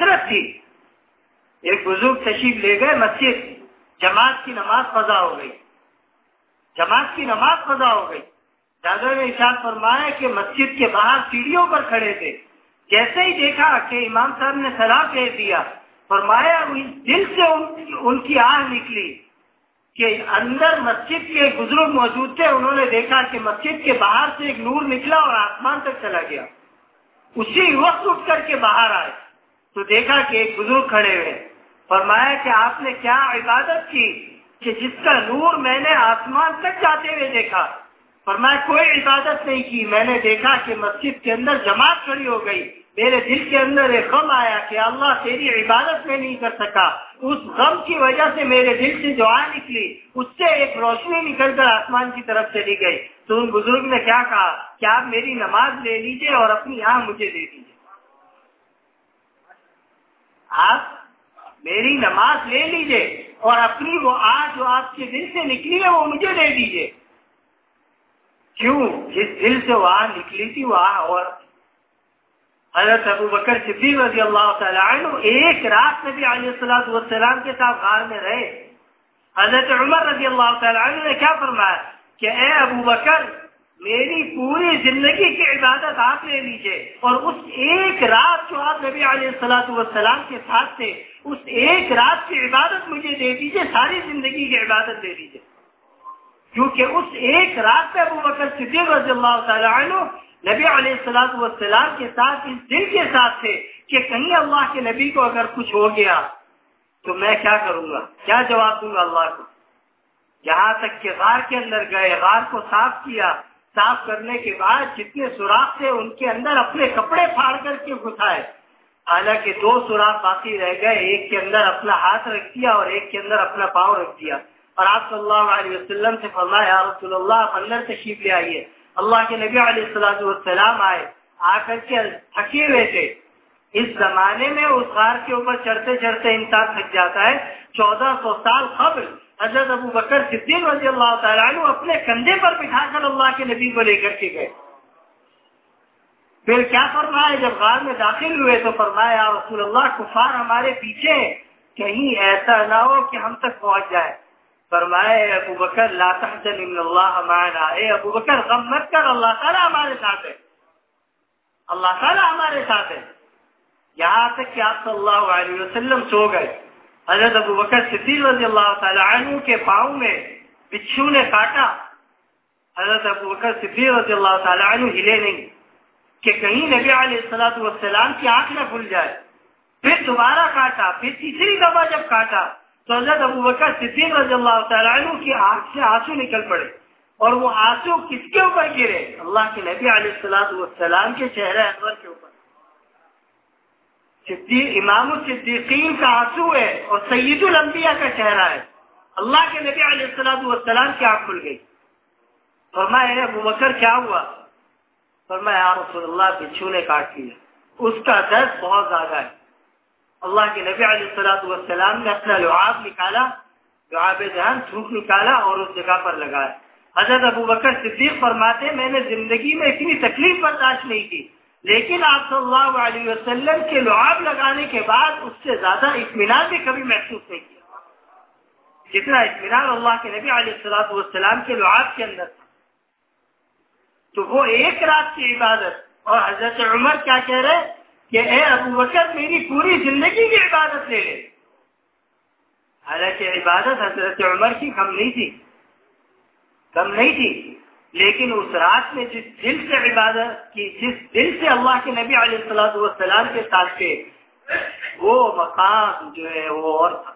کثرت تھی. ایک بزرگ تشریف لے گئے مسجد, جماعت کی نماز قضا ہو گئی, جماعت کی نماز قضا ہو گئی. دادا نے ارشاد فرمایا کہ مسجد کے باہر سیڑھیوں پر کھڑے تھے, جیسے ہی دیکھا کہ امام صاحب نے سلام کہہ دیا, فرمایا دل سے ان کی آہ نکلی کہ اندر مسجد کے ایک بزرگ موجود تھے. انہوں نے دیکھا کہ مسجد کے باہر سے ایک نور نکلا اور آسمان تک چلا گیا. اسی وقت اٹھ کر کے باہر آئے تو دیکھا کہ ایک بزرگ کھڑے ہوئے. فرمایا کہ آپ نے کیا عبادت کی کہ جس کا نور میں نے آسمان تک جاتے ہوئے دیکھا. فرمایا کوئی عبادت نہیں کی, میں نے دیکھا کہ مسجد کے اندر جماعت کھڑی ہو گئی. میرے دل کے اندر ایک غم آیا کہ اللہ تیری عبادت میں نہیں کر سکا. اس غم کی وجہ سے میرے دل سے جو آہ نکلی اس سے ایک روشنی نکل کر آسمان کی طرف چلی گئی. تو ان بزرگ نے کیا کہا کہ آپ میری نماز لے لیجئے اور اپنی آہ مجھے دے دیجئے. آپ میری نماز لے لیجئے اور اپنی وہ آہ جو آپ کے دل سے نکلی ہے وہ مجھے دے دیجئے. کیوں؟ جس دل سے وہ آہ نکلی تھی وہ آہ اور حضرت ابو بکر صدیق رضی اللہ تعالیٰ عنہ ایک رات نبی علیہ السلام کے ساتھ غار میں رہے. حضرت عمر رضی اللہ تعالیٰ عنہ نے کیا فرمایا کہ اے ابو بکر میری پوری زندگی کی عبادت آپ لے لیجئے اور اس ایک رات جو آپ نبی علیہ السلام کے ساتھ تھے اس ایک رات کی عبادت مجھے دے دیجئے, ساری زندگی کی عبادت دے دیجئے. کیونکہ اس ایک رات پہ ابو بکر صدیق رضی اللہ تعالیٰ عنہ نبی علیہ السلام کے ساتھ اس دل کے ساتھ تھے کہ کہیں اللہ کے نبی کو اگر کچھ ہو گیا تو میں کیا کروں گا, کیا جواب دوں گا اللہ کو. یہاں تک کہ غار کے اندر گئے, غار کو صاف کیا, صاف کرنے کے بعد جتنے سوراخ تھے ان کے اندر اپنے کپڑے پھاڑ کر کے گھسائے. حالانکہ 2 سوراخ باقی رہ گئے, ایک کے اندر اپنا ہاتھ رکھ دیا اور ایک کے اندر اپنا پاؤں رکھ دیا. اور آپ صلی اللہ علیہ وسلم سے فرمایا یا رسول اللہ آپ اندر تشریف لے آئیے. اللہ کے نبی علیہ السلام آئے, آ کر کے تھکے ہوئے تھے. اس زمانے میں اس غار کے اوپر چڑھتے چڑھتے انسان تھک جاتا ہے. 1400 سال قبل حضرت ابو بکر صدیق رضی اللہ تعالیٰ عنہ اپنے کندھے پر بٹھا کر اللہ کے نبی کو لے کر کے گئے. پھر کیا فرمایا جب غار میں داخل ہوئے تو فرمایا یا رسول اللہ کفار ہمارے پیچھے, کہیں ایسا نہ ہو کہ ہم تک پہنچ جائے. فرمایا اے ابو بکر لا تحزن ان اللہ معنا, اے ابو بکر غم مت کر, اللہ تعالیٰ ہمارے ساتھ ہے, اللہ تعالیٰ ہمارے ساتھ ہے. یہاں تک کہ آپ صلی اللہ علیہ وسلم سو گئے. حضرت ابو بکر صدیق رضی اللہ تعالیٰ عنہ کے پاؤں میں بچھو نے کاٹا. حضرت ابو بکر صدیق رضی اللہ تعالیٰ عنہ ہلے نہیں کہ کہیں نبی علیہ السلام کی آنکھ نہ کھل جائے. پھر دوبارہ کاٹا, پھر تیسری دفعہ جب کاٹا تو حضرت ابو بکر صدیق رضی اللہ تعالیٰ عنہ کی آنکھ سے آنسو نکل پڑے. اور وہ آنسو کس کے اوپر گرے؟ اللہ کے نبی علیہ السلام کے چہرے انور کے اوپر. امام الصدیقین کا آنسو ہے اور سید الانبیاء کا چہرہ ہے. اللہ کے نبی علیہ السلام کی آنکھ کھل گئی. فرمایا ابو بکر کیا ہوا؟ فرمایا یا رسول اللہ بچھو نے کاٹ لیا, اس کا درد بہت زیادہ ہے. اللہ کے نبی علیہ السلام نے اپنا لعاب نکالا, لعاب دہن تھوک نکالا اور اس جگہ پر لگایا. حضرت ابو بکر صدیق فرماتے میں نے زندگی میں اتنی تکلیف برداشت نہیں کی, لیکن آپ صلی اللہ علیہ وسلم کے لعاب لگانے کے بعد اس سے زیادہ اطمینان بھی کبھی محسوس نہیں کیا جتنا اطمینان اللہ کے نبی علیہ السلام کے لعاب کے اندر تھا. تو وہ ایک رات کی عبادت. اور حضرت عمر کیا کہہ رہے کہ اے ابو بکر میری پوری زندگی کی عبادت لے لے. حالانکہ عبادت حضرت عمر کی کم نہیں تھی, لیکن اس رات میں جس دل سے عبادت کی, جس دل سے اللہ کے نبی علیہ السلام کے ساتھ تھے, وہ مقام جو ہے وہ اور تھا.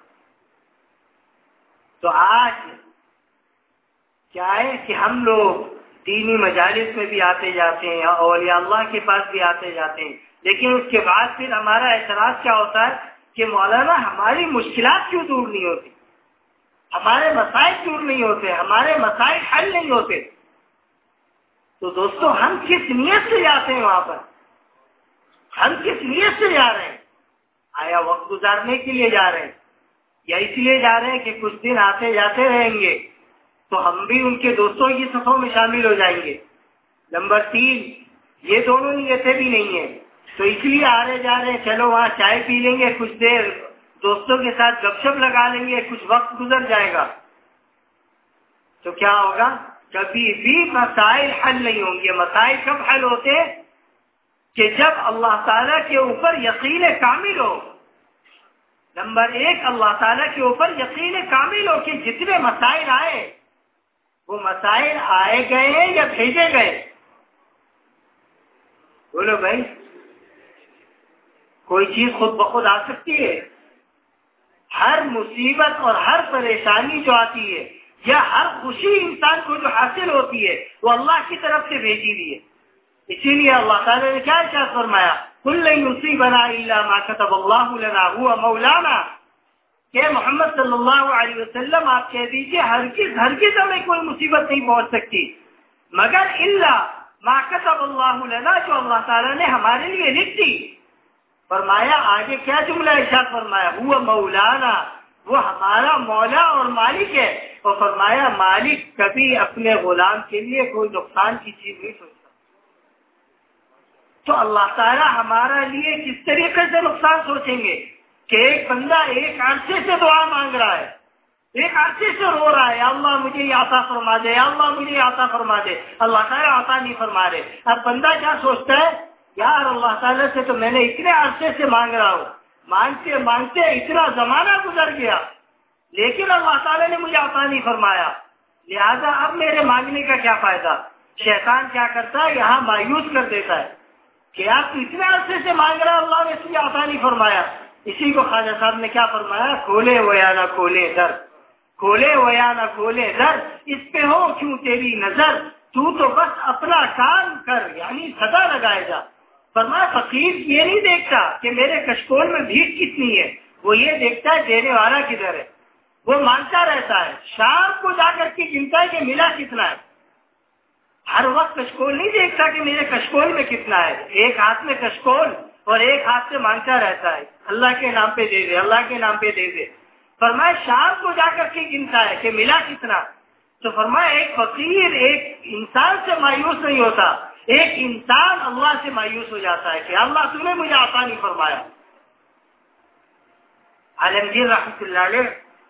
تو آج کیا ہے کہ ہم لوگ دینی مجالس میں بھی آتے جاتے ہیں, اولیاء اللہ کے پاس بھی آتے جاتے ہیں, لیکن اس کے بعد پھر ہمارا اعتراض کیا ہوتا ہے کہ مولانا ہماری مشکلات کیوں دور نہیں ہوتی, ہمارے مسائل دور نہیں ہوتے, ہمارے مسائل حل نہیں ہوتے. تو دوستو ہم کس نیت سے جاتے ہیں وہاں پر, ہم کس نیت سے جا رہے ہیں؟ آیا وقت گزارنے کے لیے جا رہے ہیں یا اس لیے جا رہے ہیں کہ کچھ دن آتے جاتے رہیں گے تو ہم بھی ان کے دوستوں کی صفوں میں شامل ہو جائیں گے؟ نمبر 3 یہ دونوں نیتیں بھی نہیں ہیں. تو اس لیے آ رہے جا رہے چلو وہاں چائے پی لیں گے، کچھ دیر دوستوں کے ساتھ گپ شپ لگا لیں گے، کچھ وقت گزر جائے گا، تو کیا ہوگا؟ کبھی بھی مسائل حل نہیں ہوں گے۔ مسائل کب حل ہوتے کہ جب اللہ تعالیٰ کے اوپر یقین کامل ہو۔ نمبر ایک، اللہ تعالیٰ کے اوپر یقین کامل ہو کہ جتنے مسائل آئے وہ مسائل آئے گئے ہیں یا بھیجے گئے؟ بولو بھائی، کوئی چیز خود بخود آ سکتی ہے؟ ہر مصیبت اور ہر پریشانی جو آتی ہے یا ہر خوشی انسان کو جو حاصل ہوتی ہے وہ اللہ کی طرف سے بھیجی ہوئی ہے۔ اسی لیے اللہ تعالیٰ نے کیا ارشاد فرمایا؟ قُل لَن يُصِيبَنَا إِلَّا مَا كَتَبَ اللَّهُ لَنَا هُوَ مَوْلَانَا، کہ محمد صلی اللہ علیہ وسلم آپ کہہ دیجئے ہرگز ہمیں کوئی مصیبت نہیں پہنچ سکتی مگر الا ما كتب اللہ لنا، جو اللہ تعالیٰ نے ہمارے لیے لکھ دی۔ فرمایا آگے کیا جملہ ارشاد فرمایا؟ هو مولانا، وہ ہمارا مولا اور مالک ہے۔ اور فرمایا مالک کبھی اپنے غلام کے لیے کوئی نقصان کی چیز نہیں سوچتا۔ تو اللہ تعالیٰ ہمارا لیے کس طریقے سے نقصان سوچیں گے کہ ایک بندہ ایک عرصے سے دعا مانگ رہا ہے، ایک عرصے سے رو رہا ہے، اللہ مجھے یہ عطا فرما دے، اللہ مجھے یہ عطا فرما دے، اللہ تعالیٰ عطا نہیں فرما رہے۔ اب بندہ کیا سوچتا ہے؟ یار اللہ تعالیٰ سے تو میں نے اتنے عرصے سے مانگ رہا ہوں، مانگتے مانگتے اتنا زمانہ گزر گیا لیکن اللہ تعالیٰ نے مجھے عطا نہیں فرمایا، لہذا اب میرے مانگنے کا کیا فائدہ؟ شیطان کیا کرتا ہے؟ یہاں مایوس کر دیتا ہے کہ آپ تو اتنے عرصے سے مانگ رہا، اللہ نے تجھے عطا نہیں فرمایا۔ اسی کو خواجہ صاحب نے کیا فرمایا؟ کھولے ہو یا نہ کھولے در، کھولے ہو یا نہ کھولے در، اس پہ ہو کیوں تیری نظر، تو بس اپنا کام کر، یعنی صدا لگائے جا۔ فرمایا فقیر یہ نہیں دیکھتا کہ میرے کشکول میں بھیک کتنی ہے، وہ یہ دیکھتا ہے دینے والا کدھر ہے، وہ مانگتا رہتا ہے، شام کو جا کر کے گنتا ہے کہ ملا کتنا ہے۔ ہر وقت کشکول نہیں دیکھتا کہ میرے کشکول میں کتنا ہے، ایک ہاتھ میں کشکول اور ایک ہاتھ سے مانگتا رہتا ہے، اللہ کے نام پہ دے دے، اللہ کے نام پہ دے دے۔ فرمایا شام کو جا کر کے گنتا ہے کہ ملا کتنا۔ تو فرمایا ایک فقیر ایک انسان سے مایوس نہیں ہوتا، ایک انسان اللہ سے مایوس ہو جاتا ہے کہ اللہ تو نے مجھے عطا نہیں فرمایا۔ عالمگیر رحمۃ اللہ علیہ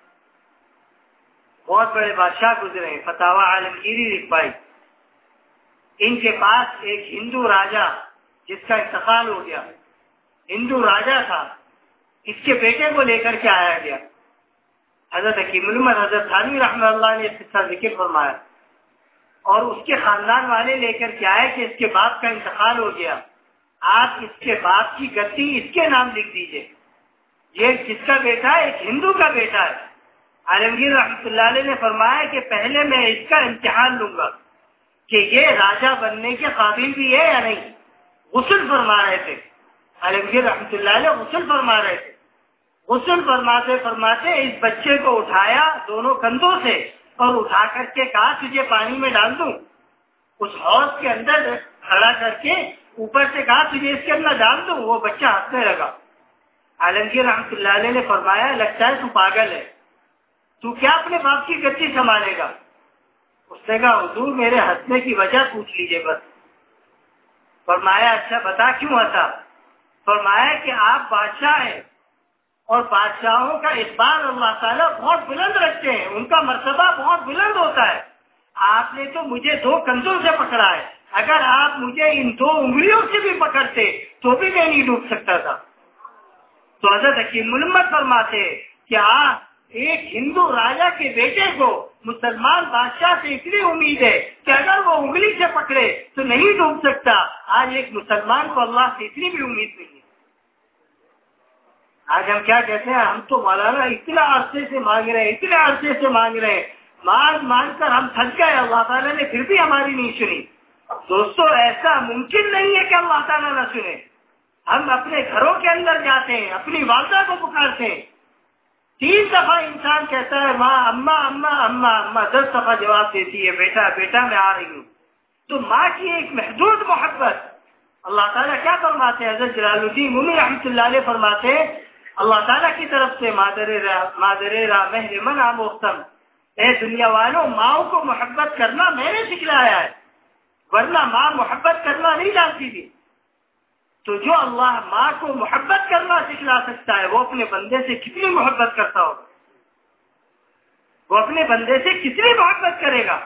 بہت بڑے بادشاہ گزرے ہیں، فتاوی عالمگیری لکھ پائی۔ ان کے پاس ایک ہندو راجا جس کا انتقال ہو گیا، ہندو راجا تھا، اس کے بیٹے کو لے کر کے آیا گیا۔ حضرت حکیم الامت حضرت تھانوی رحمہ اللہ نے اس کا ذکر فرمایا، اور اس کے خاندان والے لے کر کے آئے کہ اس کے باپ کا انتقال ہو گیا، آپ اس کے باپ کی گدی اس کے نام لکھ دیجئے، یہ کس کا بیٹا ہے؟ ایک ہندو کا بیٹا ہے۔ عالمگیر رحمۃ اللہ علیہ نے فرمایا کہ پہلے میں اس کا امتحان لوں گا کہ یہ راجا بننے کے قابل بھی ہے یا نہیں۔ غسل فرما رہے تھے عالمگیر رحمۃ اللہ علیہ، غسل فرما رہے تھے، غسل فرماتے فرماتے اس بچے کو اٹھایا دونوں کندھوں سے اور اٹھا کر کے کہا تجھے پانی میں ڈال دوں، اس حوض کے اندر کھڑا کر کے اوپر سے کہا تجھے اس کے اندر ڈال دوں، وہ بچہ ہنسنے لگا۔ عالمگیر رحمۃ اللہ علیہ نے فرمایا لگتا ہے تو پاگل ہے، تو کیا اپنے باپ کی گدی سنبھالے گا؟ اس نے کہا حضور میرے ہنسنے کی وجہ پوچھ لیجئے بس۔ فرمایا اچھا بتا کیوں ہنسا؟ فرمایا کہ آپ بادشاہ ہیں اور بادشاہوں کا اقبال اللہ تعالیٰ بہت بلند رکھتے ہیں، ان کا مرتبہ بہت بلند ہوتا ہے، آپ نے تو مجھے دو کندھوں سے پکڑا ہے، اگر آپ مجھے ان دو انگلیوں سے بھی پکڑتے تو بھی میں نہیں ڈوب سکتا تھا۔ تو حضرت حکیم الامت فرماتے کہ آپ ایک ہندو راجا کے بیٹے کو مسلمان بادشاہ سے اتنی امید ہے کہ اگر وہ انگلی سے پکڑے تو نہیں ڈوب سکتا، آج ایک مسلمان کو اللہ سے اتنی بھی امید نہیں ہے۔ آج ہم کیا کہتے ہیں؟ ہم تو مولانا اتنا عرصے سے مانگ رہے ہیں، اتنے عرصے سے مانگ رہے ہیں، مانگ کر ہم تھک گئے، اللہ تعالیٰ نے پھر بھی ہماری نہیں سنی۔ دوستو ایسا ممکن نہیں ہے کہ اللہ تعالیٰ نہ سنے۔ ہم اپنے گھروں کے اندر جاتے ہیں، اپنی والدہ کو پکارتے ہیں، 3 دفعہ انسان کہتا ہے ماں اماں اماں اماں اماں، 10 دفعہ جواب دیتی ہے بیٹا بیٹا میں آ رہی ہوں۔ تو ماں کی ایک محدود محبت، اللہ تعالیٰ کیا فرماتے ہیں؟ حضرت جلال الدین رومی رحمۃ اللہ علیہ فرماتے ہیں اللہ تعالیٰ کی طرف سے مادر راہ مہر من آموختم، اے دنیا والوں ماؤں کو محبت کرنا میں نے سکھلایا ہے، ورنہ ماں محبت کرنا نہیں جانتی تھی۔ تو جو اللہ ماں کو محبت کرنا سکھلا سکتا ہے وہ اپنے بندے سے کتنی محبت کرتا ہوگا، وہ اپنے بندے سے کتنی محبت کرے گا۔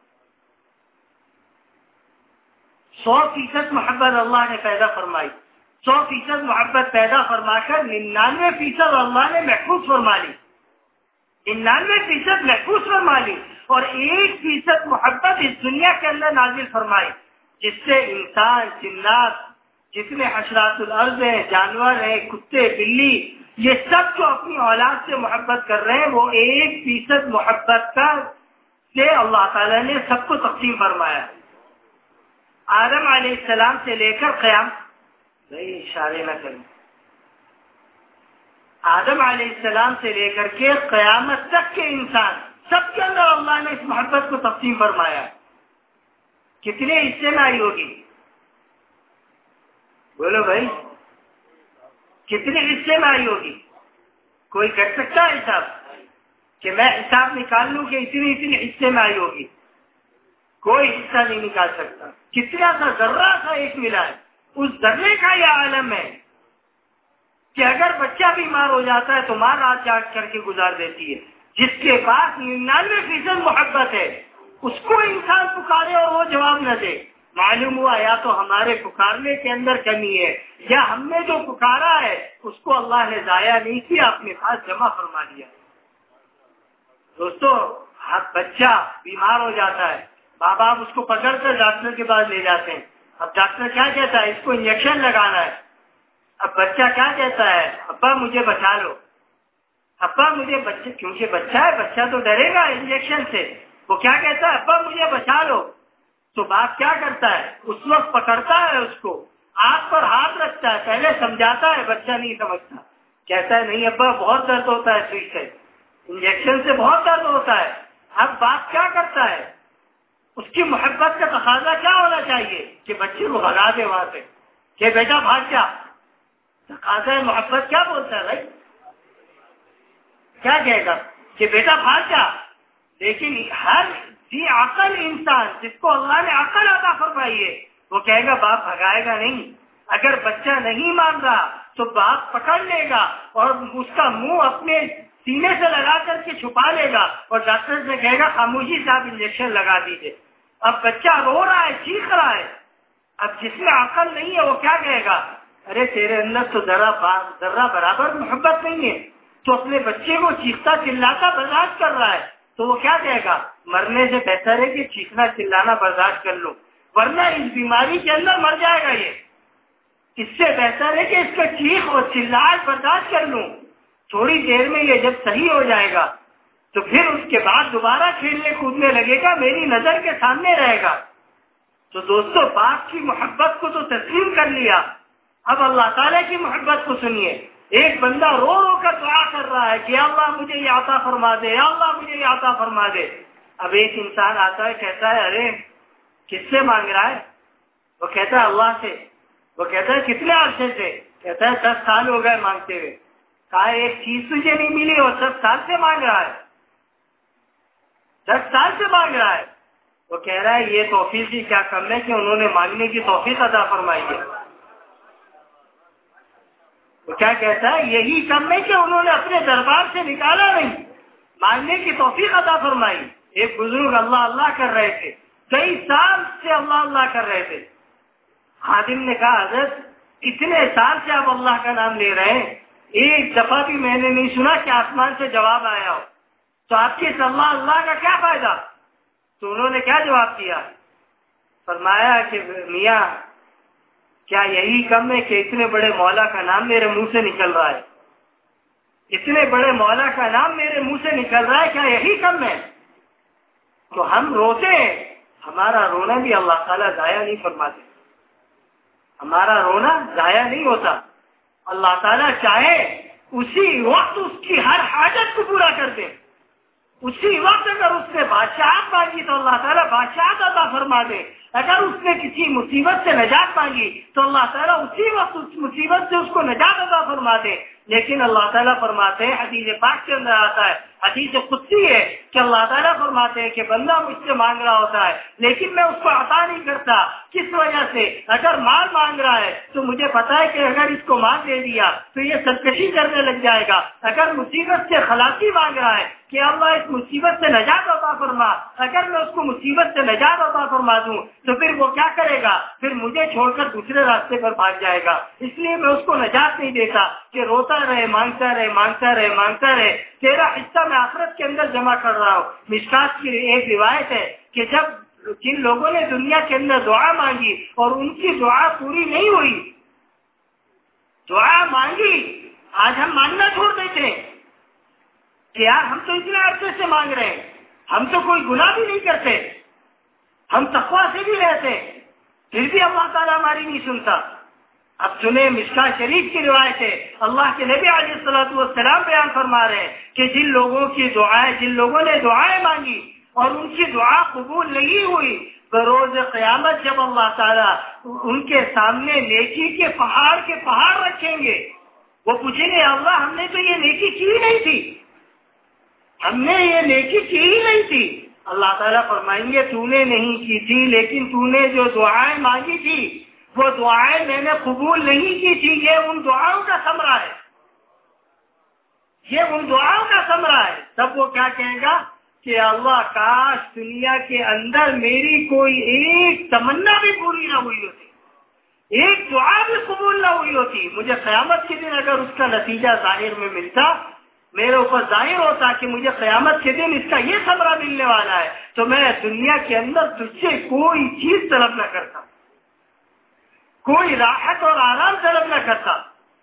100% محبت اللہ نے پیدا فرمائی، 100% محبت پیدا فرما کر 99% اللہ نے محفوظ فرما لی، 99% محفوظ فرما لی، اور 1% محبت اس دنیا کے اندر نازل فرمائی، جس سے انسان، جنات، جتنے حشرات الارض ہیں، جانور ہیں، کتے، بلی، یہ سب جو اپنی اولاد سے محبت کر رہے ہیں، وہ 1% محبت کا سے اللہ تعالیٰ نے سب کو تقسیم فرمایا۔ آدم علیہ السلام سے لے کر اشارے نہ کریں، آدم علیہ السلام سے لے کر کے قیامت تک کے انسان، سب کے اندر اللہ نے اس محبت کو تقسیم فرمایا۔ کتنے حصے میں آئی ہوگی؟ بولو بھائی، کتنے حصے میں آئی ہوگی؟ کوئی کر سکتا ہے حساب کہ میں حساب نکال لوں کہ اتنے حصے میں آئی ہوگی؟ کوئی حصہ نہیں نکال سکتا۔ کتنا سا ذرہ سا ایک ملا ہے، اس ذرے کا یہ عالم ہے کہ اگر بچہ بیمار ہو جاتا ہے تو ماں رات جاگ کر کے گزار دیتی ہے۔ جس کے پاس 99% محبت ہے اس کو انسان پکارے اور وہ جواب نہ دے، معلوم ہوا یا تو ہمارے پکارنے کے اندر کمی ہے، یا ہم نے جو پکارا ہے اس کو اللہ نے ضائع نہیں کیا، اپنے پاس جمع فرما دیا۔ دوستو، بچہ بیمار ہو جاتا ہے، ماں باپ اس کو پکڑ کر ڈاکٹر کے پاس لے جاتے ہیں۔ اب ڈاکٹر کیا کہتا ہے؟ اس کو انجیکشن لگانا ہے۔ اب بچہ کیا کہتا ہے؟ ابا مجھے بچا لو، ابا مجھے بچہ، کیونکہ بچہ ہے، بچہ تو ڈرے گا انجیکشن سے، وہ کیا کہتا ہے؟ ابا مجھے بچا لو۔ تو باپ کیا کرتا ہے؟ اس وقت پکڑتا ہے اس کو، آنکھ پر ہاتھ رکھتا ہے، پہلے سمجھاتا ہے، بچہ نہیں سمجھتا، کہتا ہے نہیں ابا بہت درد ہوتا ہے، سوئی سے، انجیکشن سے بہت درد ہوتا ہے۔ اب باپ کیا کرتا ہے؟ اس کی محبت کا تقاضا کیا ہونا چاہیے کہ بچے کو بھگا دے وہاں سے، کہ بیٹا بھاگ جا۔ تقاضا محبت کیا بولتا ہے بھائی؟ کیا کہے گا کہ بیٹا بھاگ جا؟ لیکن ہر ذی عقل انسان جس کو اللہ نے عقل عطا فرمائی ہے وہ کہے گا باپ بھگائے گا نہیں۔ اگر بچہ نہیں مان رہا تو باپ پکڑ لے گا اور اس کا منہ اپنے سینے سے لگا کر کے چھپا لے گا اور ڈاکٹر سے کہے گا خاموشی سے آپ انجیکشن لگا دیجیے۔ اب بچہ رو رہا ہے، چیخ رہا ہے، اب جس میں عقل نہیں ہے وہ کیا کہے گا؟ ارے تیرے اندر تو ذرہ برابر محبت نہیں ہے، تو اپنے بچے کو چیختا چلاتا برداشت کر رہا ہے، تو وہ کیا کہے گا؟ مرنے سے بہتر ہے کہ چیخنا چلانا برداشت کر لو، ورنہ اس بیماری کے اندر مر جائے گا یہ۔ اس سے بہتر ہے کہ اس کا چیخ اور چلاہٹ برداشت کر لوں، تھوڑی دیر میں یہ جب صحیح ہو جائے گا تو پھر اس کے بعد دوبارہ کھیلنے کودنے لگے گا، میری نظر کے سامنے رہے گا۔ تو دوستو، باپ کی محبت کو تو تسلیم کر لیا، اب اللہ تعالیٰ کی محبت کو سنیے۔ ایک بندہ رو رو کر دعا کر رہا ہے کہ یا اللہ مجھے یہ عطا فرما دے، یا اللہ مجھے یہ عطا فرما دے۔ اب ایک انسان آتا ہے، کہتا ہے ارے کس سے مانگ رہا ہے؟ وہ کہتا ہے اللہ سے۔ وہ کہتا ہے کتنے عرصے سے؟ کہتا ہے 10 سال ہو گئے مانگتے ہوئے۔ کہا ایک چیز تجھے نہیں ملی اور 10 سال سے مانگ رہا ہے، 10 سال سے مانگ رہا ہے۔ وہ کہہ رہا ہے یہ توفیق ہی کیا کم ہے کہ انہوں نے مانگنے کی توفیق عطا فرمائی ہے۔ وہ کیا کہتا ہے؟ یہی کم ہے کہ انہوں نے اپنے دربار سے نکالا نہیں، مانگنے کی توفیق عطا فرمائی۔ ایک بزرگ اللہ اللہ کر رہے تھے، کئی سال سے اللہ اللہ کر رہے تھے۔ خادم نے کہا حضرت اتنے سال سے آپ اللہ کا نام لے رہے ہیں، ایک دفعہ بھی میں نے نہیں سنا کہ آسمان سے جواب آیا ہو، تو آپ کے اللہ اللہ کا کیا فائدہ؟ تو انہوں نے کیا جواب دیا؟ فرمایا کہ میاں کیا یہی کم ہے کہ اتنے بڑے مولا کا نام میرے منہ سے نکل رہا ہے، اتنے بڑے مولا کا نام میرے منہ سے نکل رہا ہے، کیا یہی کم ہے؟ تو ہم روتے ہیں، ہمارا رونا بھی اللہ تعالیٰ ضائع نہیں فرماتے، ہمارا رونا ضائع نہیں ہوتا۔ اللہ تعالیٰ چاہے اسی وقت اس کی ہر حاجت کو پورا کر دے، اسی وقت اگر اس نے بادشاہت مانگی تو اللہ تعالیٰ بادشاہت عطا فرما دے، اگر اس نے کسی مصیبت سے نجات مانگی تو اللہ تعالیٰ اسی وقت اس مصیبت سے اس کو نجات عطا فرما دے۔ لیکن اللہ تعالیٰ فرماتے ہیں، حدیث پاک کے اندر آتا ہے حدیث قدسی ہے کہ اللہ تعالیٰ فرماتے ہیں کہ بندہ مجھ سے مانگ رہا ہوتا ہے لیکن میں اس کو عطا نہیں کرتا. کس وجہ سے؟ اگر مال مانگ رہا ہے تو مجھے پتا ہے کہ اگر اس کو مال دے دیا تو یہ سرکشی کرنے لگ جائے گا. اگر مصیبت سے خلاصی مانگ رہا ہے کہ اللہ اس مصیبت سے نجات عطا فرما، اگر میں اس کو مصیبت سے نجات عطا فرما دوں تو پھر وہ کیا کرے گا؟ پھر مجھے چھوڑ کر دوسرے راستے پر بھاگ جائے گا. اس لیے میں اس کو نجات نہیں دیتا کہ روتا رہے، مانگتا رہے، مانگتا رہے، مانگتا رہے. تیرا حصہ میں آخرت کے اندر جمع کر رہا ہوں. مشکات کی ایک روایت ہے کہ جب جن لوگوں نے دنیا کے اندر دعا مانگی اور ان کی دعا پوری نہیں ہوئی، دعا مانگی، آج ہم مانگنا چھوڑ دیتے ہیں کہ یار ہم تو اتنے عرصے سے مانگ رہے ہیں، ہم تو کوئی گناہ بھی نہیں کرتے، ہم تقویٰ سے بھی رہتے ہیں، پھر بھی اللہ تعالیٰ ہماری نہیں سنتا. اب سنیں مشکات شریف کی روایت ہے، اللہ کے نبی علیہ الصلوۃ والسلام بیان فرما رہے ہیں کہ جن لوگوں نے دعائیں مانگی اور ان کی دعا قبول نہیں ہوئی، بروز قیامت جب اللہ تعالیٰ ان کے سامنے نیکی کے پہاڑ رکھیں گے، وہ پوچھیں گے اللہ ہم نے تو یہ نیکی کی ہی نہیں تھی، ہم نے یہ نیکی کی ہی نہیں تھی. اللہ تعالیٰ فرمائیں گے تو نے نہیں کی تھی، لیکن تو نے جو دعائیں مانگی تھی وہ دعائیں میں نے قبول نہیں کی تھی. یہ ان دعاؤں کا ثمرہ ہے، یہ ان دعاؤں کا ثمرہ ہے. تب وہ کیا کہے گا کہ اللہ کاش دنیا کے اندر میری کوئی ایک تمنا بھی پوری نہ ہوئی ہوتی، ایک دعا بھی قبول نہ ہوئی ہوتی. مجھے قیامت کے دن اگر اس کا نتیجہ ظاہر میں ملتا، میرے اوپر ظاہر ہوتا کہ مجھے قیامت کے دن اس کا یہ ثمرہ ملنے والا ہے، تو میں دنیا کے اندر تجھ سے کوئی چیز طلب نہ کرتا، کوئی راحت اور آرام طلب نہ کرتا.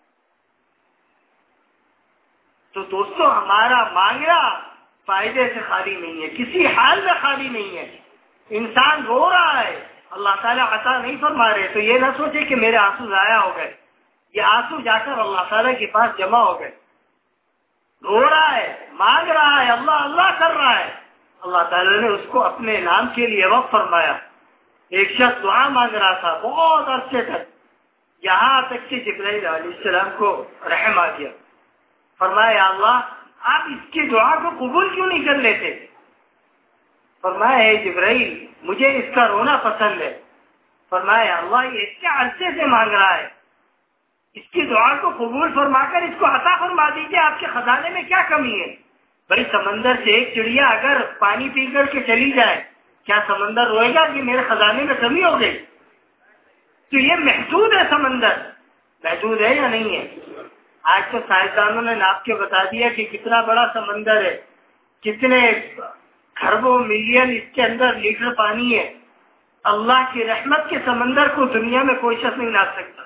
تو دوستو ہمارا مانگنا فائدے سے خالی نہیں ہے، کسی حال میں خالی نہیں ہے. انسان رو رہا ہے، اللہ تعالیٰ عطا نہیں فرما رہے تو یہ نہ سوچے کہ میرے آنسو ضائع ہو گئے. یہ آنسو جا کر اللہ تعالیٰ کے پاس جمع ہو گئے. رو رہا ہے، مانگ رہا ہے، اللہ اللہ کر رہا ہے، اللہ تعالیٰ نے اس کو اپنے نام کے لیے وقف فرمایا. ایک شخص دعا مانگ رہا تھا بہت عرصے تک، یہاں تک کہ جبرائیل علیہ السلام کو رحم آ گیا. فرمایا اللہ آپ اس کی دعا کو قبول کیوں نہیں کر لیتے؟ فرمایا اے جبرائیل مجھے اس کا رونا پسند ہے. فرمایا اللہ یہ اس کے عرصے سے مانگ رہا ہے، اس کی دعا کو قبول فرما کر اس کو عطا فرما دیجیے، آپ کے خزانے میں کیا کمی ہے؟ بھائی سمندر سے ایک چڑیا اگر پانی پی کر کے چلی جائے کیا سمندر روئے گا کہ میرے خزانے میں کمی ہو گئی؟ تو یہ محدود ہے، سمندر محدود ہے یا نہیں ہے؟ آج تو سائنسدانوں نے ناپ کے بتا دیا کہ کتنا بڑا سمندر ہے، کتنے کھربوں ملین اس کے اندر لیٹر پانی ہے. اللہ کی رحمت کے سمندر کو دنیا میں کوئی شخص نہیں ناپ سکتا.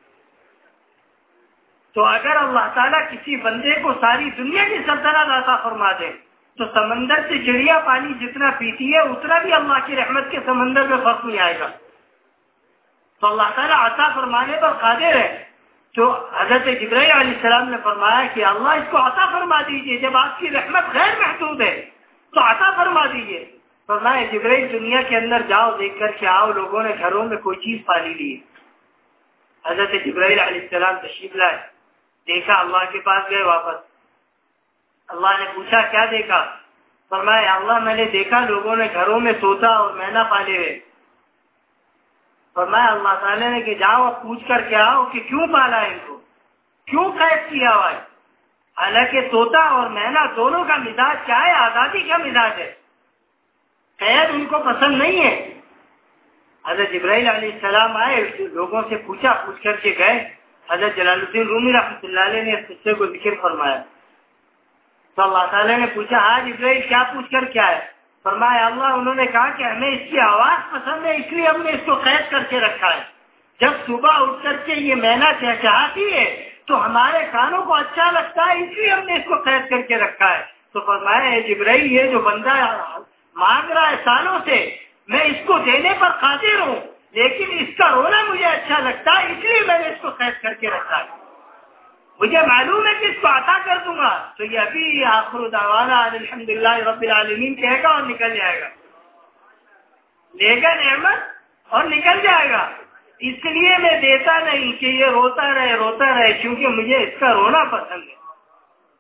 تو اگر اللہ تعالیٰ کسی بندے کو ساری دنیا کی سلطنت عطا فرما دے تو سمندر سے چڑیا پانی جتنا پیتی ہے اتنا بھی اللہ کی رحمت کے سمندر میں فرق نہیں آئے گا. تو اللہ تعالیٰ عطا فرمانے پر قادر ہے. تو حضرت جبرائیل علیہ السلام نے فرمایا کہ اللہ اس کو عطا فرما دیجئے، جب آپ کی رحمت غیر محدود ہے تو عطا فرما دیجئے. فرمایا جبرائیل دنیا کے اندر جاؤ، دیکھ کر کے آؤ لوگوں نے گھروں میں کوئی چیز پالی لی. حضرت جبرائیل علیہ السلام تشریف لائے، دیکھا، اللہ کے پاس گئے واپس. اللہ نے پوچھا کیا دیکھا؟ فرمایا اللہ میں نے دیکھا لوگوں نے گھروں میں طوطا اور مینا پالے ہوئے. فرمایا اللہ تعالیٰ نے کہ جاؤ اب پوچھ کر کے آؤ کہ کیوں پالا ہے ان کو، کیوں قید کیا ہوا ہے. حالانکہ طوطا اور مینا دونوں کا مزاج کیا ہے؟ آزادی کا مزاج ہے، قید ان کو پسند نہیں ہے. حضرت جبرائیل علیہ السلام آئے، لوگوں سے پوچھا، پوچھ کر کے گئے. حضرت جلال الدین رومی رحمۃ اللہ علیہ نے اس قصے کو ذکر فرمایا. تو اللہ تعالیٰ نے پوچھا ہاں جبرائیل کیا پوچھ کر کیا ہے؟ فرمایا اللہ انہوں نے کہا کہ ہمیں اس کی آواز پسند ہے اس لیے ہم نے اس کو قید کر کے رکھا ہے. جب صبح اٹھ کر کے یہ مینا چہچہاتی ہے تو ہمارے کانوں کو اچھا لگتا ہے اس لیے ہم نے اس کو قید کر کے رکھا ہے. تو فرمایا اے جبرائیل یہ جو بندہ مانگ رہا ہے سالوں سے، میں اس کو دینے پر قادر ہوں، لیکن اس کا رونا مجھے اچھا لگتا ہے اس لیے میں نے اس کو قید کر کے رکھا ہے. مجھے معلوم ہے کہ اس کو عطا کر دوں گا. تو یہ ابھی آخر دعوانا الحمدللہ رب العالمین کہے گا اور نکل جائے گا، لے گا نعمت اور نکل جائے گا. اس لیے میں دیتا نہیں کہ یہ روتا رہے کیونکہ مجھے اس کا رونا پسند ہے.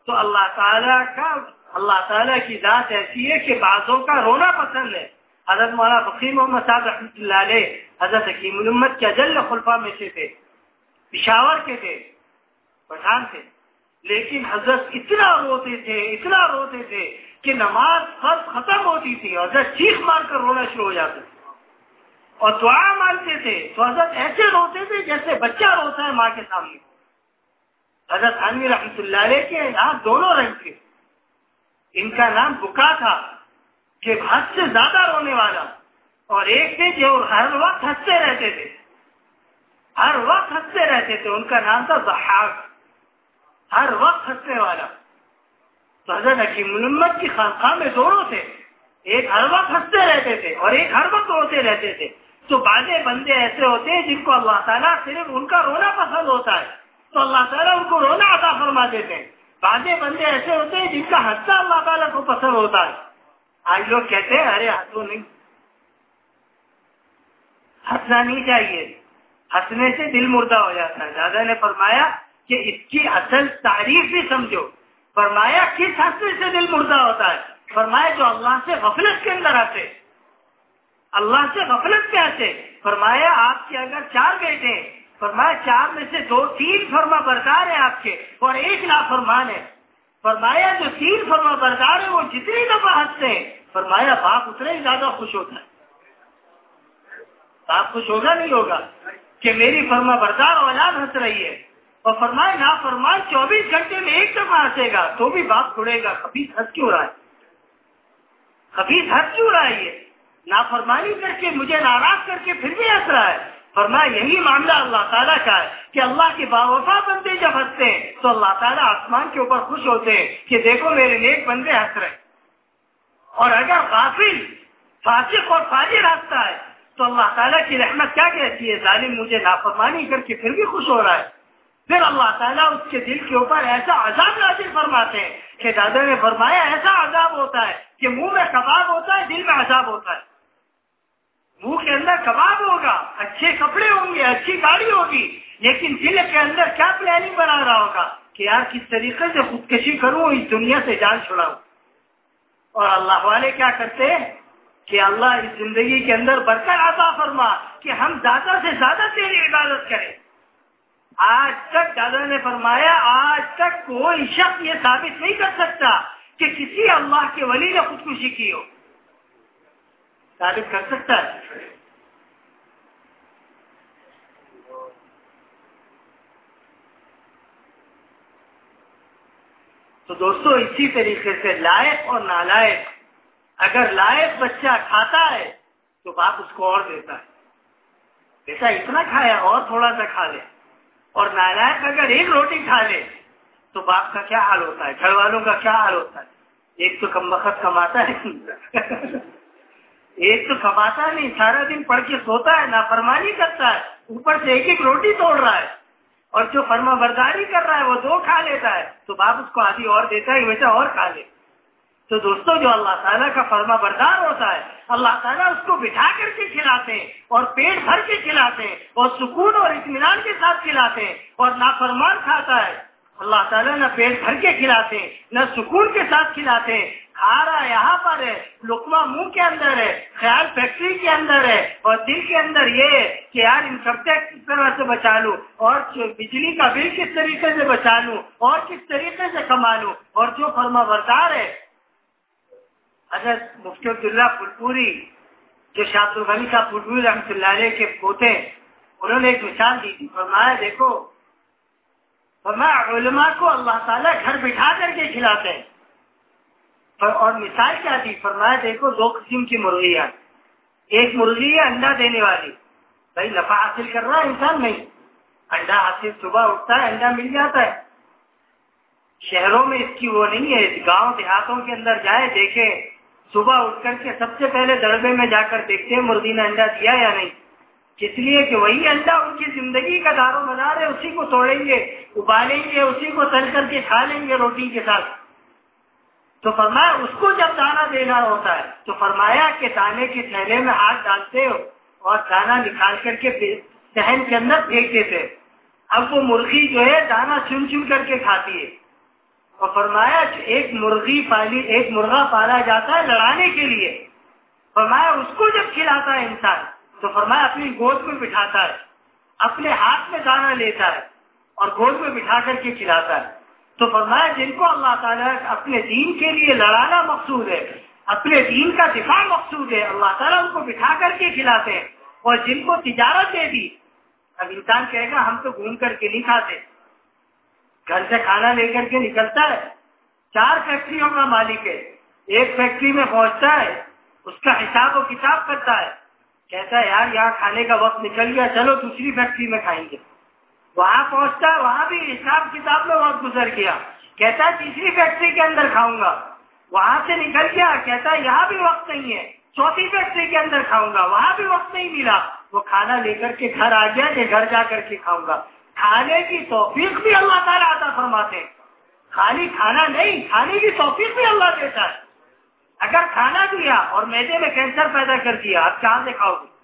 تو اللہ تعالیٰ کی ذات ایسی ہے کہ بعضوں کا رونا پسند ہے. حضرت مولانا فقیر محمد صاحب رحمۃ اللہ علیہ حضرت حکیم الامت کے اجل خلفاء میں سے تھے، پشاور کے تھے، پٹھان تھے، لیکن حضرت اتنا روتے تھے کہ نماز فرض ختم ہوتی تھی اور حضرت چیخ مار کر رونا شروع ہو جاتے تھے اور دعا مانگتے تھے تو حضرت ایسے روتے تھے جیسے بچہ روتا ہے ماں کے سامنے. حضرت تھانوی رحمۃ اللہ علیہ کے یہاں دونوں رنگ تھے. ان کا نام بکا تھا کہ حد سے زیادہ رونے والا، اور ایک تھے جو ہر وقت ہنستے رہتے تھے، ان کا نام تھا ضحاک، ہر وقت ہنسنے والا. تو حضرت حکیم الامت کی خانقاہ میں دونوں تھے، ایک ہر وقت ہنستے رہتے تھے اور ایک ہر وقت روتے رہتے تھے. تو بعضے بندے ایسے ہوتے ہیں جن کو اللہ تعالیٰ صرف ان کا رونا پسند ہوتا ہے تو اللہ تعالیٰ ان کو رونا عطا فرما دیتے ہیں. بعضے بندے ایسے ہوتے ہیں جن کا ہنسنا اللہ تعالیٰ کو پسند ہوتا ہے. آج لوگ کہتے ہیں ارے ہنسو نہیں، ہنسنا نہیں چاہیے، ہنسنے سے دل مردہ ہو جاتا ہے. دادا نے فرمایا کہ اس کی اصل تعریف بھی سمجھو. فرمایا کس ہنسنے سے دل مردہ ہوتا ہے؟ فرمایا جو اللہ سے غفلت کے اندر آتے، اللہ سے غفلت میں آتے. فرمایا آپ کے اگر 4 بیٹے ہیں، فرمایا 4 میں سے 2-3 فرما بردار ہیں آپ کے اور 1 نافرمان ہے. فرمایا جو 3 فرما بردار ہیں وہ جتنی دفعہ ہنستے ہیں، فرمایا باپ اتنا ہی زیادہ خوش ہوتا ہے. باپ خوش ہوگا نہیں ہوگا کہ میری فرما بردار اولاد ہنس رہی ہے، اور فرمایا نافرمان 24 گھنٹے میں 1 دفعہ ہنسے گا تو بھی باپ چھوڑے گا. خبیث ہنس کیوں رہا ہے یہ نافرمانی کر کے مجھے ناراض کر کے پھر بھی ہنس رہا ہے. فرمایا یہی معاملہ اللہ تعالیٰ کا ہے کہ اللہ کے باوفا بندے جب ہنستے ہیں تو اللہ تعالیٰ آسمان کے اوپر خوش ہوتے ہیں کہ دیکھو میرے نیک بندے ہنس رہے. اور اگر غافل فاسق اور فاجر ہنستا ہے تو اللہ تعالیٰ کی رحمت کیا کہتی ہے؟ ظالم مجھے نافرمانی کر کے پھر بھی خوش ہو رہا ہے. پھر اللہ تعالیٰ اس کے دل کے اوپر ایسا عذاب نازل فرماتے ہیں کہ دادا نے فرمایا ایسا عذاب ہوتا ہے کہ منہ میں کباب ہوتا ہے، دل میں عذاب ہوتا ہے. منہ کے اندر کباب ہوگا، اچھے کپڑے ہوں گے، اچھی گاڑی ہوگی، لیکن دل کے اندر کیا پلاننگ بنا رہا ہوگا کہ یار کس طریقے سے خودکشی کروں، اس دنیا سے جان چھڑاؤں. اور اللہ والے کیا کرتے ہیں کہ اللہ اس زندگی کے اندر برکت عطا فرما کہ ہم زیادہ سے زیادہ تیری عبادت کریں. آج تک دادا نے فرمایا آج تک کوئی شخص یہ ثابت نہیں کر سکتا کہ کسی اللہ کے ولی نے خودکشی کی ہو. ثابت کر سکتا ہے؟ تو دوستو اسی طریقے سے لائق اور نالائق، اگر لائق بچہ کھاتا ہے تو باپ اس کو اور دیتا ہے، بیٹا اتنا کھایا اور تھوڑا سا کھا لے. اور نالائق اگر 1 روٹی کھا لے تو باپ کا کیا حال ہوتا ہے، گھر والوں کا کیا حال ہوتا ہے؟ ایک تو کم وقت کماتا ہے ایک تو کماتا نہیں، سارا دن پڑھ کے سوتا ہے، نافرمانی کرتا ہے، اوپر سے 1 روٹی توڑ رہا ہے، اور جو فرما برداری کر رہا ہے وہ 2 کھا لیتا ہے تو باپ اس کو آدھی اور دیتا ہے بیٹا اور کھا لے. تو دوستو جو اللہ تعالیٰ کا فرما بردار ہوتا ہے اللہ تعالیٰ اس کو بٹھا کر کے کھلاتے ہیں اور پیٹ بھر کے کھلاتے ہیں اور سکون اور اطمینان کے ساتھ کھلاتے ہیں. اور نافرمان کھاتا ہے اللہ تعالیٰ نہ پیٹ بھر کے کھلاتے ہیں نہ سکون کے ساتھ کھلاتے ہیں. کھا رہا یہاں پر ہے، لقمہ منہ کے اندر ہے، خیال فیکٹری کے اندر ہے، اور دل کے اندر یہ ہے کہ یار انکم ٹیکس کس طرح سے بچا لوں اور بجلی کا بل کس طریقے سے بچا لوں اور کس طریقے سے کما لوں. اور جو فرما بردار ہے حضرت مفتی عبداللہ پھولپوری جو شاہ عبد الغنی صاحب پھولپوری رحمۃ اللہ علیہ کے پوتے، انہوں نے ایک مثال دی تھی. فرمایا دیکھو، فرمایا علماء کو اللہ تعالیٰ گھر بٹھا کر کے کھلاتے ہیں. اور مثال کیا دی؟ فرمایا دیکھو 2 قسم کی مرغیاں، ایک مرغی ہے انڈا دینے والی، بھائی نفع حاصل کر رہا ہے انسان نہیں، انڈا حاصل صبح اٹھتا ہے انڈا مل جاتا ہے. شہروں میں اس کی وہ نہیں ہے، گاؤں دیہاتوں کے اندر جائے دیکھے، صبح اٹھ کر کے سب سے پہلے دربے میں جا کر دیکھتے ہیں مرغی نے انڈا دیا یا نہیں. اس لیے کہ وہی انڈا ان کی زندگی کا دار و مدار ہے، اسی کو توڑیں گے، ابالیں گے، اسی کو تل کر کے کھا لیں گے روٹی کے ساتھ. تو فرمایا اس کو جب دانا دینا ہوتا ہے تو فرمایا کہ دانے کے تھیلے میں ہاتھ ڈالتے ہو اور دانا نکال کر کے صحن کے اندر پھینک دیتے. اب وہ مرغی جو ہے دانا چن چن کر کے کھاتی ہے اور فرمایا ایک مرغا پالا جاتا ہے لڑانے کے لیے، فرمایا اس کو جب کھلاتا ہے انسان تو فرمایا اپنی گود میں بٹھاتا ہے، اپنے ہاتھ میں دانہ لیتا ہے اور گود میں بٹھا کر کے کھلاتا ہے۔ تو فرمایا جن کو اللہ تعالیٰ اپنے دین کے لیے لڑانا مقصود ہے، اپنے دین کا دفاع مقصود ہے، اللہ تعالیٰ ان کو بٹھا کر کے کھلاتے ہیں۔ اور جن کو تجارت دے دی، اب انسان کہے گا ہم تو گھوم کر کے نہیں کھاتے، گھر سے کھانا لے کر کے نکلتا ہے، 4 فیکٹریوں کا مالک ہے، ایک فیکٹری میں پہنچتا ہے، اس کا حساب و کتاب کرتا ہے، کہتا ہے یار یہاں کھانے کا وقت نکل گیا، چلو دوسری فیکٹری میں کھائیں گے، وہاں پہنچتا ہے، وہاں بھی حساب کتاب میں وقت گزر گیا، کہتا ہے تیسری فیکٹری کے اندر کھاؤں گا، وہاں سے نکل گیا، کہتا ہے یہاں بھی وقت نہیں ہے، چوتھی فیکٹری کے اندر کھاؤں گا، وہاں بھی وقت نہیں ملا، وہ کھانا لے کر کے گھر آ گیا کہ گھر جا کر کے کھاؤں گا۔ کھانے کی توفیق بھی اللہ تعالیٰ عطا فرماتے ہیں، خالی کھانا نہیں، کھانے کی توفیق بھی اللہ دیتا ہے۔ اگر کھانا دیا اور معدے میں کینسر پیدا کر دیا، آپ کہاں سے کھاؤ گے؟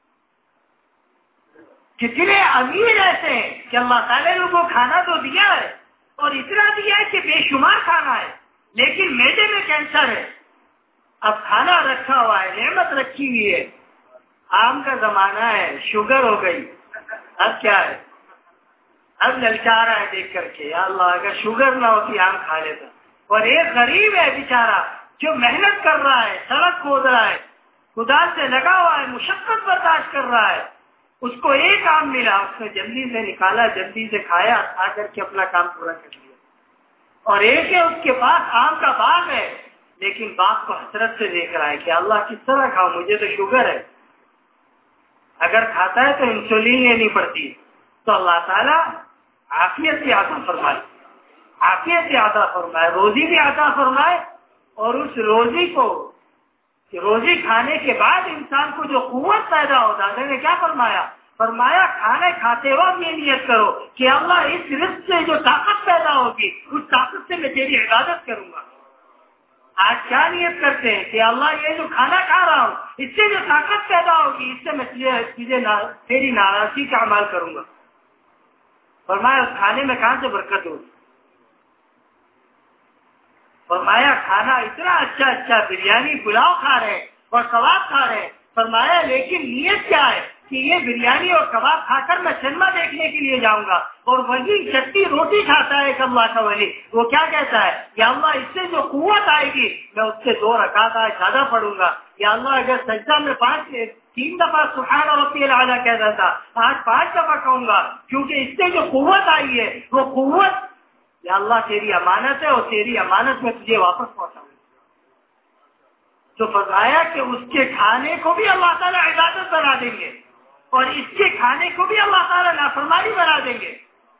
کتنے امیر ایسے ہیں کہ اللہ تعالیٰ نے ان کو کھانا تو دیا ہے اور اتنا دیا ہے کہ بے شمار کھانا ہے، لیکن معدے میں کینسر ہے۔ اب کھانا رکھا ہوا ہے، نعمت رکھی ہوئی ہے، آم کا زمانہ ہے، شوگر ہو گئی، اب کیا ہے؟ اب للچا رہا ہے دیکھ کر کے، یا اللہ اگر شوگر نہ ہوتی آم کھا لیتا۔ اور ایک غریب ہے بیچارہ جو محنت کر رہا ہے، سڑک کھود رہا ہے، خدا سے لگا ہوا ہے، مشقت برداشت کر رہا ہے، اس کو ایک آم ملا، اس نے جلدی سے نکالا، جلدی سے کھایا، کھا کر کے اپنا کام پورا کر لیا۔ اور ایک ہے اس کے پاس آم کا باغ ہے، لیکن باپ کو حسرت سے دیکھ رہا ہے کہ اللہ کس طرح کھاؤں، مجھے تو شوگر ہے، اگر کھاتا ہے تو انسولین لینی پڑتی ہے۔ تو اللہ تعالیٰ عافیت بھی عطا فرمائے، عافیت بھی عطا فرمائے، روزی بھی عطا فرمائے، اور اس روزی کو، روزی کھانے کے بعد انسان کو جو قوت پیدا ہوتا ہے، نے کیا فرمایا؟ فرمایا کھانے کھاتے وقت یہ نیت کرو کہ اللہ اس رزق سے جو طاقت پیدا ہوگی اس طاقت سے میں تیری عبادت کروں گا۔ آج کیا نیت کرتے ہیں کہ اللہ یہ جو کھانا کھا رہا ہوں اس سے جو طاقت پیدا ہوگی اس سے میں تیری ناراضگی کا عمل کروں گا۔ فرمایا اس کھانے میں کہاں سے برکت ہوگی؟ فرمایا کھانا اتنا اچھا اچھا، بریانی پلاؤ کھا رہے ہیں اور کباب کھا رہے ہیں، فرمایا لیکن نیت کیا ہے کہ یہ بریانی اور کباب کھا کر میں سنیما دیکھنے کے لیے جاؤں گا، اور وہی چٹنی روٹی کھاتا ہے ایک اللہ کا ولی، وہ کیا کہتا ہے؟ یا اللہ اس سے جو قوت آئے گی میں اس سے 2 رکعت زیادہ پڑھوں گا، یا اللہ اگر سجدہ میں 3 دفعہ سبحان ربی الاعلیٰ کہتا تھا، آج 5 دفعہ کہوں گا، کیونکہ اس سے جو قوت آئی ہے وہ قوت یا اللہ تیری امانت ہے اور تیری امانت میں تجھے واپس پہنچاؤں۔ تو فرمایا کہ اس کے کھانے کو بھی اللہ تعالیٰ عبادت بنا دیں گے اور اس کے کھانے کو بھی اللہ تعالیٰ نافرمانی بنا دیں گے۔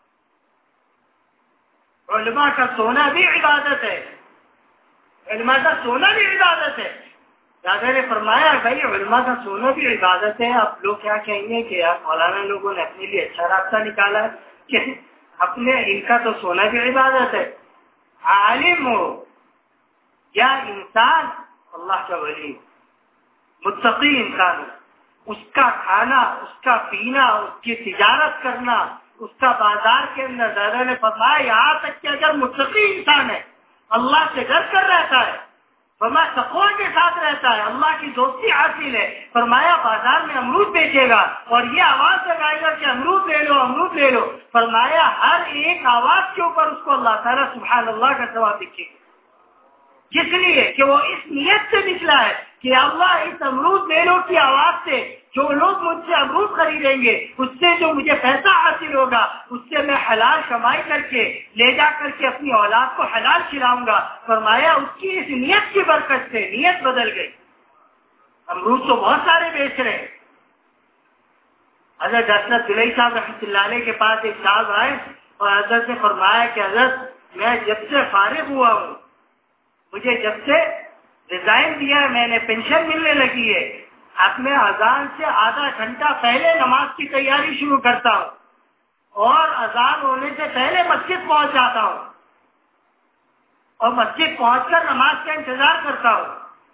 علماء کا سونا بھی عبادت ہے، علماء کا سونا بھی عبادت ہے۔ دادا نے فرمایا بھائی علماء کا سونا بھی عبادت ہے، اب لوگ کیا کہیں گے کہ یار مولانا لوگوں نے اپنے لیے اچھا راستہ نکالا ہے کہ اپنے ان کا تو سونا بھی عبادت ہے۔ عالم ہو یا انسان اللہ کا ولی، متقی انسان ہو، اس کا کھانا، اس کا پینا، اس کی تجارت کرنا، اس کا بازار کے اندر، دادا نے فرمایا یہاں تک کہ اگر متقی انسان ہے، اللہ سے ڈر کر رہتا ہے، فرمایا تقوی کے ساتھ رہتا ہے، اللہ کی دوستی حاصل ہے، فرمایا بازار میں امرود بیچے گا اور یہ آواز لگائے گا کہ امرود لے لو، امرود لے لو، فرمایا ہر ایک آواز کے اوپر اس کو اللہ تعالیٰ سبحان اللہ کا ثواب دکھے گا، جس لیے کہ وہ اس نیت سے نکلا ہے کہ اللہ اس امرود لے لو کی آواز سے جو لوگ مجھ سے امرود خریدیں گے اس سے جو مجھے پیسہ حاصل ہوگا اس سے میں حلال کمائی کر کے لے جا کر کے اپنی اولاد کو حلال کھلاؤں گا۔ فرمایا اس کی اس نیت کی برکت سے نیت بدل گئی۔ امرود تو بہت سارے بیچ رہے ہیں۔ حضرت حضرت دلئی صاحب رحمۃ اللہ علیہ کے پاس ایک صاحب آئے اور حضرت نے فرمایا کہ حضرت میں جب سے فارغ ہوا ہوں، مجھے جب سے ریزائن دیا ہے، میں نے پینشن ملنے لگی ہے، اب میں اذان سے آدھا گھنٹہ پہلے نماز کی تیاری شروع کرتا ہوں اور اذان ہونے سے پہلے مسجد پہنچ جاتا ہوں اور مسجد پہنچ کر نماز کا انتظار کرتا ہوں۔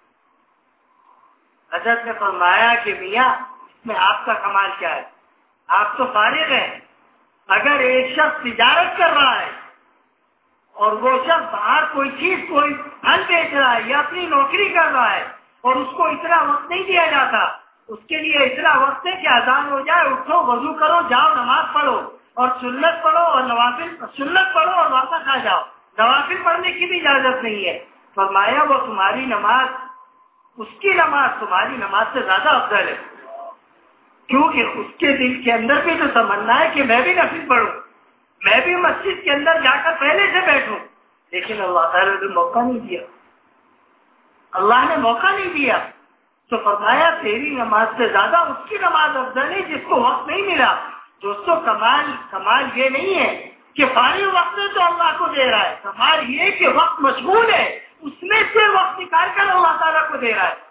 حضرت نے فرمایا کہ میاں اس میں آپ کا کمال کیا ہے؟ آپ تو فارغ ہیں، اگر ایک شخص تجارت کر رہا ہے اور وہ شخص باہر کوئی چیز کوئی پھل بیچ رہا ہے یا اپنی نوکری کر رہا ہے اور اس کو اتنا وقت نہیں دیا جاتا، اس کے لیے اتنا وقت ہے کہ اذان ہو جائے، اٹھو وضو کرو جاؤ نماز پڑھو اور سنت پڑھو اور نوافل سنت پڑھو اور واپس آ جاؤ، نوافل پڑھنے کی بھی اجازت نہیں ہے۔ فرمایا وہ تمہاری نماز، اس کی نماز تمہاری نماز سے زیادہ افضل ہے، کیونکہ اس کے دل کے اندر بھی تو تمنا ہے کہ میں بھی نفل پڑھوں، میں بھی مسجد کے اندر جا کر پہلے سے بیٹھوں، لیکن اللہ تعالیٰ نے موقع نہیں دیا، اللہ نے موقع نہیں دیا۔ تو فرمایا تیری نماز سے زیادہ اس کی نماز افضل ہے جس کو وقت نہیں ملا۔ دوستو کمال یہ نہیں ہے کہ فارغ وقت میں تو اللہ کو دے رہا ہے، کمال یہ کہ وقت مشغول ہے، اس میں سے وقت نکال کر اللہ تعالیٰ کو دے رہا ہے۔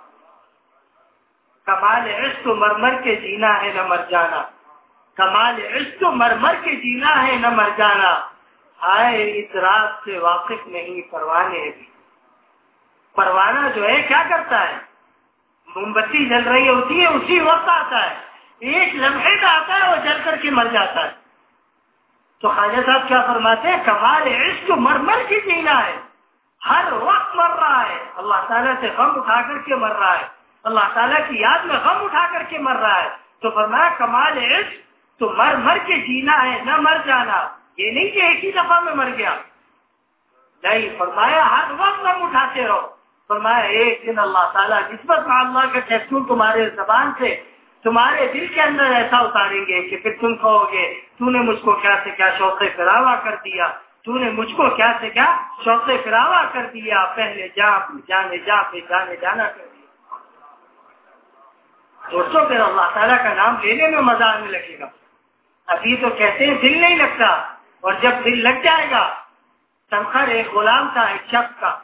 کمال عشق تو مرمر کے جینا ہے نہ مر جانا، کمال عشق تو مرمر کے جینا ہے نہ مر جانا، آئے اس رات سے واقف نہیں پروانے بھی۔ پروانہ جو ہے کیا کرتا ہے؟ موم بتی جل رہی ہوتی ہے، اسی وقت آتا ہے، ایک لمحے کا آتا ہے، وہ جل کر کے مر جاتا ہے۔ تو خواجہ صاحب کیا فرماتے ہیں؟ کمال عشق تو مرمر کی جینا ہے، ہر وقت مر رہا ہے، اللہ تعالیٰ سے غم اٹھا کر کے مر رہا ہے، اللہ تعالیٰ کی یاد میں غم اٹھا کر کے مر رہا ہے۔ تو فرمایا کمال عشق تو مر کے جینا ہے نہ مر جانا، یہ نہیں کہ ایک ہی دفعہ میں مر گیا، نہیں، فرمایا ہر وقت غم اٹھاتے رہو۔ فرمایا ایک دن اللہ تعالیٰ نسبت اللہ کا کیپسول تمہارے زبان سے تمہارے دل کے اندر ایسا اتاریں گے کہ پھر تم کہو گے تو نے مجھ کو کیا سے کیا شوق فراوا کر دیا، تو نے مجھ کو کیا سے کیا شوق فراوا کر دیا، پہلے جانے جانا کر دیا۔ دوستوں پھر اللہ تعالیٰ کا نام لینے میں مزہ آنے لگے گا۔ ابھی تو کہتے ہیں دل نہیں لگتا، اور جب دل لگ جائے گا۔ تنخر ایک غلام تھا ایک شخص کا،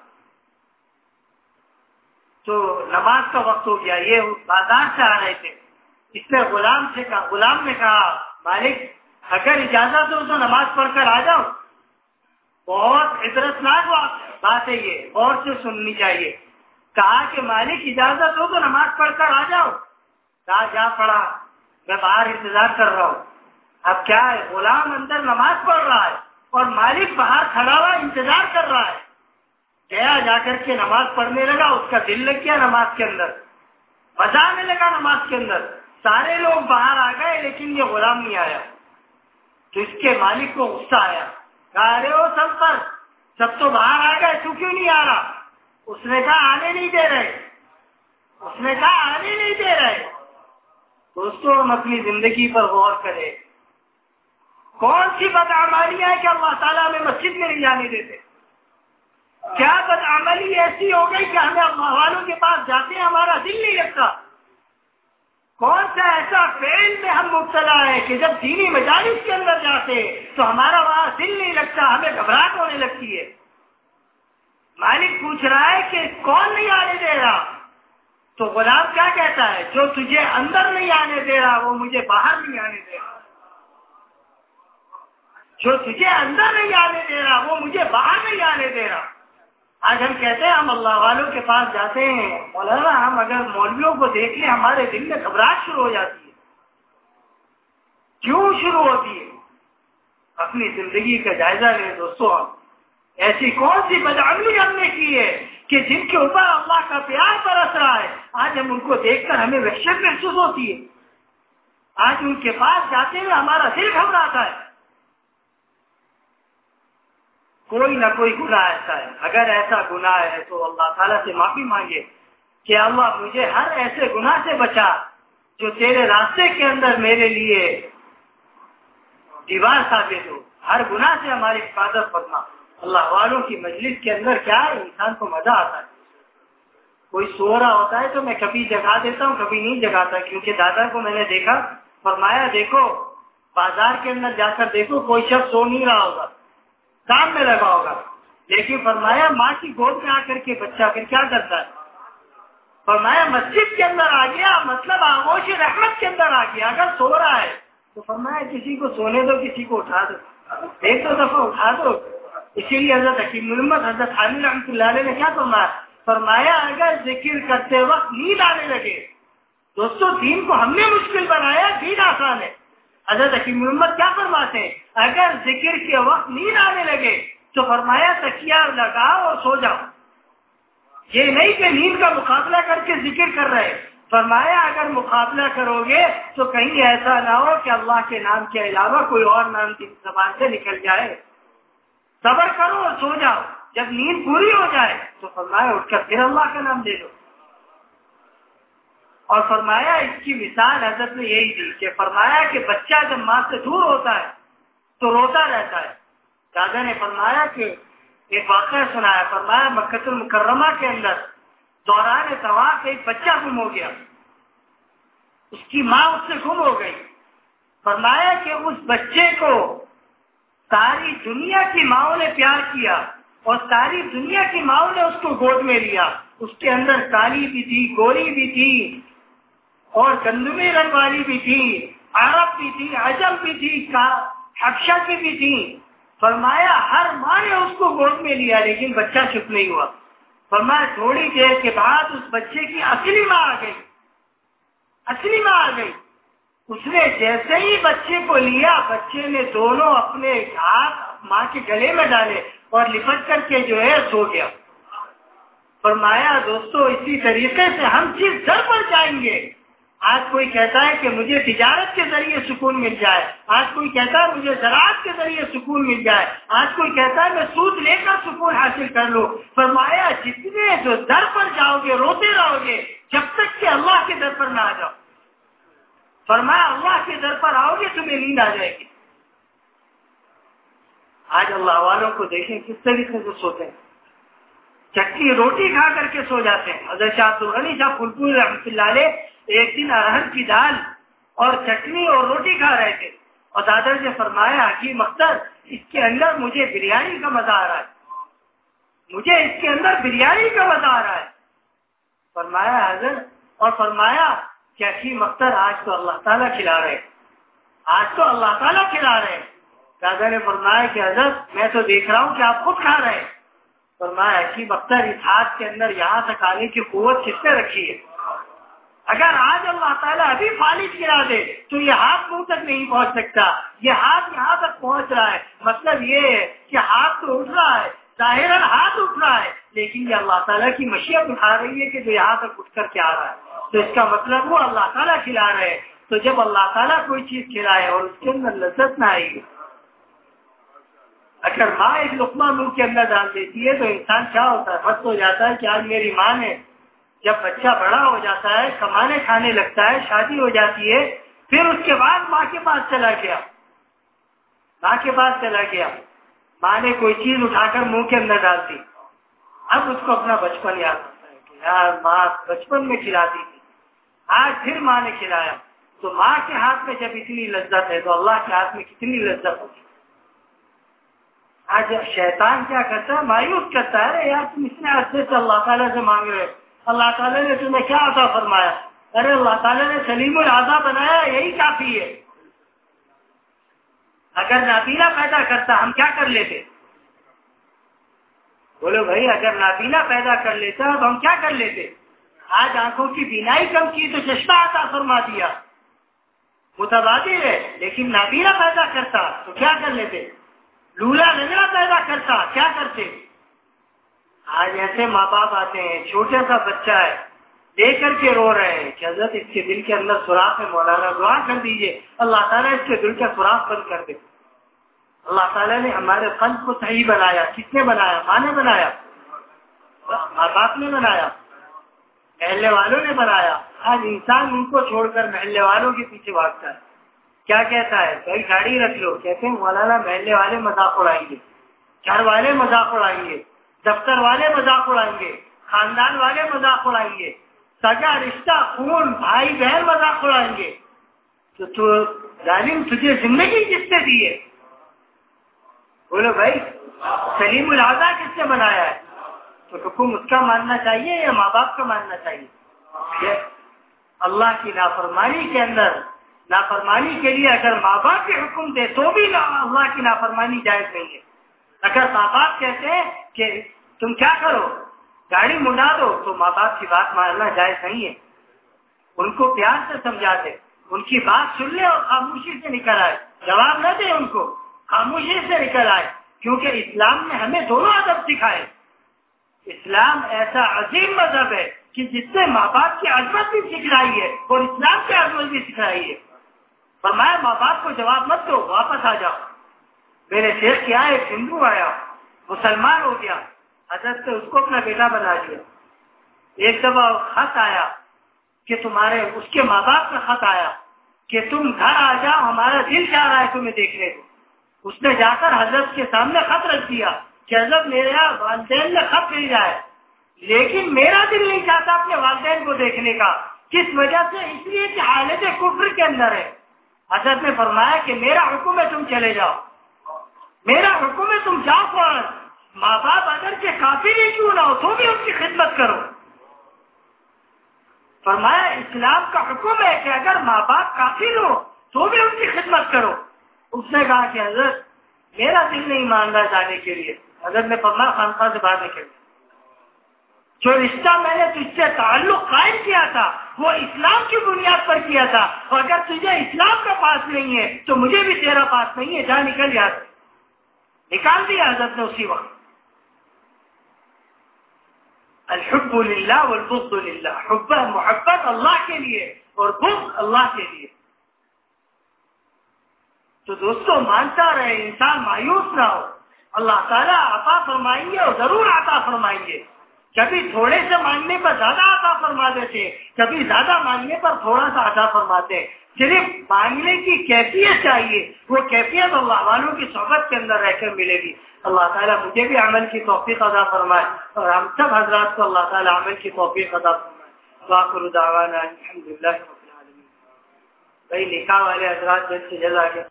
تو نماز کا وقت ہو گیا، یہ بازار سے آ رہے تھے، اس نے غلام نے کہا مالک اگر اجازت ہو تو نماز پڑھ کر آ جاؤ۔ بہت عبرتناک بات ہے، یہ اور سے سننی چاہیے۔ کہا کہ مالک اجازت ہو تو نماز پڑھ کر آ جاؤ۔ کہا جا پڑا، میں باہر انتظار کر رہا ہوں۔ اب کیا ہے، غلام اندر نماز پڑھ رہا ہے اور مالک باہر کھڑا ہوا انتظار کر رہا ہے۔ گیا، جا کر کے نماز پڑھنے لگا، اس کا دل لگ گیا نماز کے اندر، مزہ آنے لگا نماز کے اندر۔ سارے لوگ باہر آ گئے لیکن یہ غلام نہیں آیا، تو اس کے مالک کو غصہ آیا، کہا ارے وہ سب تو باہر آ گئے، تو کیوں نہیں آ رہا؟ اس نے کہا آنے نہیں دے رہے۔ دوستوں ہم اپنی زندگی پر غور کریں، کون سی بدعمالیاں ہے کہ اللہ تعالیٰ ہمیں مسجد میں نہیں جانے دیتے؟ کیا بدعملی ایسی ہو گئی کہ ہمیں اللہ والوں کے پاس جاتے ہیں ہمارا دل نہیں لگتا؟ کون سا ایسا فعل میں ہم مبتلا ہے کہ جب دینی مجالس کے اندر جاتے تو ہمارا وہاں دل نہیں لگتا، ہمیں گھبراہٹ ہونے لگتی ہے؟ مالک پوچھ رہا ہے کہ کون نہیں آنے دے رہا؟ تو غلام کیا کہتا ہے؟ جو تجھے اندر نہیں آنے دے رہا وہ مجھے باہر نہیں آنے دے رہا، جو تجھے اندر نہیں آنے دے رہا وہ مجھے باہر نہیں آنے دے رہا۔ آج ہم کہتے ہیں ہم اللہ والوں کے پاس جاتے ہیں، مولانا ہم اگر مولویوں کو دیکھ لیں ہمارے دل میں گھبراہٹ شروع ہو جاتی ہے۔ کیوں شروع ہوتی ہے؟ اپنی زندگی کا جائزہ لیں دوستوں، ہم ایسی کون سی بدعملی ہم نے کی ہے کہ جن کے اوپر اللہ کا پیار برس رہا ہے، آج ہم ان کو دیکھ کر ہمیں وحشت محسوس ہوتی ہے، آج ان کے پاس جاتے ہوئے ہمارا دل گھبراتا ہے۔ کوئی نہ کوئی گناہ ایسا ہے، اگر ایسا گناہ ہے تو اللہ تعالیٰ سے معافی مانگے کہ اللہ مجھے ہر ایسے گناہ سے بچا جو تیرے راستے کے اندر میرے لیے دیوار ثابت ہو، ہر گناہ سے ہماری حفاظت فرما۔ اللہ والوں کی مجلس کے اندر کیا ہے، انسان کو مزہ آتا ہے۔ کوئی سو رہا ہوتا ہے تو میں کبھی جگا دیتا ہوں، کبھی نہیں جگاتا، کیونکہ دادا کو میں نے دیکھا، فرمایا دیکھو بازار کے اندر جا کر دیکھو کوئی شخص سو نہیں رہا ہوگا، کام میں لگا ہوگا، لیکن فرمایا ماں کی گود میں آ کر کے بچہ پھر کیا کرتا ہے؟ فرمایا مسجد کے اندر آ گیا، مطلب آغوش رحمت کے اندر آ گیا۔ اگر سو رہا ہے تو فرمایا کسی کو سونے دو، کسی کو اٹھا دو، ایک دو دفعہ اٹھا دو۔ اسی لیے حضرت حکیم محمد حضرت حامد رحمۃ اللہ علیہ نے کیا فرمایا اگر ذکر کرتے وقت نیند آنے لگے، دوستوں دین کو ہم نے مشکل بنایا، دین آسان ہے۔ حضرت حکیم محمد کیا فرماتے ہیں؟ اگر ذکر کے وقت نیند آنے لگے تو فرمایا تکیہ لگاؤ اور سو جاؤ. یہ نہیں کہ نیند کا مقابلہ کر کے ذکر کر رہے. فرمایا اگر مقابلہ کرو گے تو کہیں ایسا نہ ہو کہ اللہ کے نام کے علاوہ کوئی اور نام کی زبان سے نکل جائے. صبر کرو اور سو جاؤ. جب نیند پوری ہو جائے تو فرمایا اٹھ کر پھر اللہ کا نام لے لو. اور فرمایا اس کی مثال حضرت نے یہی دی کہ فرمایا کہ بچہ جب ماں سے دور ہوتا ہے تو روتا رہتا ہے. دادا نے فرمایا کہ ایک واقعہ سنایا. فرمایا مکہ المکرمہ کے اندر دوران طواف ایک بچہ گم ہو گیا. اس کی ماں اس سے گم ہو گئی. فرمایا کہ اس بچے کو ساری دنیا کی ماؤں نے پیار کیا اور ساری دنیا کی ماؤں نے اس کو گود میں لیا. اس کے اندر کالی بھی تھی, گوری بھی تھی اور گندمی رنگ والی بھی تھی, عرب بھی تھی, عجم بھی تھی, حبشہ کی بھی تھی. فرمایا ہر ماں نے اس کو گود میں لیا لیکن بچہ چپ نہیں ہوا. فرمایا تھوڑی دیر کے بعد اس بچے کی اصلی ماں آ گئی. اصلی ماں آ گئی. اس نے جیسے ہی بچے کو لیا, بچے نے دونوں اپنے ہاتھ ماں کے گلے میں ڈالے اور لپٹ کر کے جو ہے سو گیا. فرمایا دوستو اسی طریقے سے ہم جس در پر جائیں گے, آج کوئی کہتا ہے کہ مجھے تجارت کے ذریعے سکون مل جائے, آج کوئی کہتا ہے مجھے زراعت کے ذریعے سکون مل جائے, آج کوئی کہتا ہے میں سود لے کر سکون حاصل کر لوں. فرمایا جتنے جو در پر جاؤ گے روتے رہو گے جب تک کہ اللہ کے در پر نہ آ جاؤ. فرمایا اللہ کے در پر آؤ گے تمہیں نیند آ جائے گی. آج اللہ والوں کو دیکھیں کس طریقے سے سوتے ہیں, چٹنی روٹی کھا کر کے سو جاتے ہیں. حضرت شاہ عبدالغنی صاحب پھلپوری رحمۃ اللہ علیہ ایک دن ارہر کی دال اور چٹنی اور روٹی کھا رہے تھے اور دادا نے فرمایا حکیم اختر اس کے اندر مجھے بریانی کا مزہ آ رہا ہے, مجھے اس کے اندر بریانی کا مزہ آ رہا ہے. فرمایا حضرت, اور فرمایا کہ حکیم اختر آج تو اللہ تعالیٰ کھلا رہے, آج تو اللہ تعالیٰ کھلا رہے. دادا نے فرمایا کہ حضرت میں تو دیکھ رہا ہوں کہ آپ خود کھا رہے ہیں. فرمایا حکیم اختر اس ہاتھ کے اندر یہاں تک آنے کی قوت کس نے رکھی ہے؟ اگر آج اللہ تعالیٰ ابھی فالج گرا دے تو یہ ہاتھ منہ تک نہیں پہنچ سکتا, یہ ہاتھ یہاں تک پہنچ رہا ہے. مطلب یہ ہے کہ ہاتھ تو اٹھ رہا ہے, ظاہراً ہاتھ اٹھ رہا ہے, لیکن یہ اللہ تعالیٰ کی مشیت اٹھا رہی ہے کہ جو یہاں تک اٹھ کر کے آ رہا ہے. تو اس کا مطلب وہ اللہ تعالیٰ کھلا رہے ہیں. تو جب اللہ تعالیٰ کوئی چیز کھلائے اور اس کے اندر لذت نہ آئے گی, اگر ماں ایک لقمہ منہ کے اندر ڈال دیتی ہے تو انسان کیا ہوتا ہے, مست ہو جاتا ہے کہ آج میری ماں نے. جب بچہ بڑا ہو جاتا ہے, کمانے کھانے لگتا ہے, شادی ہو جاتی ہے, پھر اس کے بعد ماں کے پاس چلا گیا, ماں کے پاس چلا گیا, ماں نے کوئی چیز اٹھا کر منہ کے اندر ڈال دی. اب اس کو اپنا بچپن یاد آتا ہے کہ یار ماں بچپن میں کھلاتی تھی, آج پھر ماں نے کھلایا. تو ماں کے ہاتھ میں جب اتنی لذت ہے تو اللہ کے ہاتھ میں کتنی لذت ہوگی. آج شیطان کیا کرتا ہے, مایوس کرتا ہے, یار تم اتنے عرصے سے اللہ تعالیٰ سے مانگ رہے, اللہ تعالیٰ نے تمہیں کیا عطا فرمایا؟ ارے اللہ تعالیٰ نے سلیم الاعضاء بنایا, یہی کافی ہے. اگر نابینا پیدا کرتا ہم کیا کر لیتے؟ بولو بھائی, اگر نابینا پیدا کر لیتا تو ہم کیا کر لیتے؟ آج آنکھوں کی بینائی کم کی تو چشمہ عطا فرما دیا, متبادل ہے. لیکن نابینا پیدا کرتا تو کیا کر لیتے؟ لولا لنگڑا پیدا کرتا کیا کرتے؟ آج ایسے ماں باپ آتے ہیں, چھوٹا سا بچہ ہے, دے کر کے رو رہے ہیں کہ حضرت اس کے دل کے اندر سوراخ ہے, مولانا دعا کر دیجئے اللہ تعالیٰ اس کے دل کا سوراخ بند کر دے. اللہ تعالیٰ نے ہمارے قلب کو صحیح بنایا. کس نے بنایا؟ ماں نے بنایا, ماں باپ نے بنایا, محلے والوں نے بنایا. آج انسان ان کو چھوڑ کر محلے والوں کے پیچھے بھاگتا ہے. کیا کہتا ہے؟ بھائی گاڑی رکھ لو, کہتے ہیں مولانا محلے والے مذاق اڑائیں گے, گھر والے مذاق اڑائیں گے, دفتر والے مذاق اڑائیں گے, خاندان والے مذاق اڑائیں گے, سگا رشتہ خون بھائی بہن مذاق اڑائیں گے. تو ظالم تجھے زندگی کس نے دی ہے؟ بولو بھائی, سلیم الاعضاء کس نے بنایا ہے؟ تو حکم اس کا ماننا چاہیے یا ماں باپ کا ماننا چاہیے؟ اللہ کی نافرمانی کے اندر, نافرمانی کے لیے اگر ماں باپ کے حکم دے تو بھی اللہ کی نافرمانی جائز نہیں ہے. اگر ماں باپ کہتے ہیں کہ تم کیا کرو, گاڑی منڈا دو, تو ماں باپ کی بات ماننا جائز نہیں ہے. ان کو پیار سے سمجھا دے, ان کی بات سن لے اور خاموشی سے نکل آئے, جواب نہ دے ان کو, خاموشی سے نکل آئے. کیونکہ اسلام نے ہمیں دونوں ادب سکھائے. اسلام ایسا عظیم مذہب ہے کہ جس نے ماں باپ کی عظمت بھی سکھلائی ہے اور اسلام کی عظمت بھی سکھلائی ہے. فرمایا ماں باپ کو جواب مت دو، واپس آ جاؤ. میرے شیخ کیا ایک ہندو آیا، مسلمان ہو گیا، حضرت نے اس کو اپنا بیٹا بنا دیا. ایک دفعہ خط آیا کہ تمہارے اس کے ماں باپ کا خط آیا کہ تم گھر آ جاؤ، ہمارا دل چاہ رہا ہے تمہیں دیکھنے کو. اس نے جا کر حضرت کے سامنے خط رکھ دیا کہ حضرت میرے والدین نے خط بھیجا ہے، لیکن میرا دل نہیں چاہتا اپنے والدین کو دیکھنے کا. کس وجہ سے؟ اس لیے کہ حالت کفر کے اندر ہے. حضرت نے فرمایا کہ میرا حکم ہے تم چلے جاؤ، میرا حکم ہے تم جاؤ فوراً. ماں باپ اگر کے کافر ہی کیوں نہ ہو تو بھی ان کی خدمت کرو. فرمایا اسلام کا حکم ہے کہ اگر ماں باپ کافر ہو تو بھی ان کی خدمت کرو. اس نے کہا کہ حضرت میرا دل نہیں مان رہا جانے کے لیے. حضرت نے فرمایا خانقاہ سے باہر نکل. جو رشتہ میں نے تجھ سے تعلق قائم کیا تھا وہ اسلام کی بنیاد پر کیا تھا، اور اگر تجھے اسلام کا پاس نہیں ہے تو مجھے بھی تیرا پاس نہیں ہے، جا نکل یہاں سے. نکال دیا حضرت نے اسی وقت. الحب للہ والبغض للہ، محبت اللہ کے لیے اور بغض اللہ کے لیے. تو دوستو مانتا رہے، انسان مایوس نہ ہو. اللہ تعالیٰ عطا فرمائیں گے اور ضرور عطا فرمائیں گے. کبھی تھوڑے سے مانگنے پر زیادہ عطا فرما دیتے، کبھی زیادہ مانگنے پر تھوڑا سا عطا فرماتے. صرف مانگنے کی کیفیت چاہیے، وہ کیفیت اللہ والوں کی صحبت کے اندر رہ کر ملے گی. اللہ تعالیٰ مجھے بھی عمل کی توفیق عطا فرمائے اور ہم سب حضرات کو اللہ تعالیٰ عمل کی توفیق عطا فرمائے. وآخر دعوانا الحمدللہ رب العالمین. بھائی نکاح والے حضرات جلد سے جلد آگے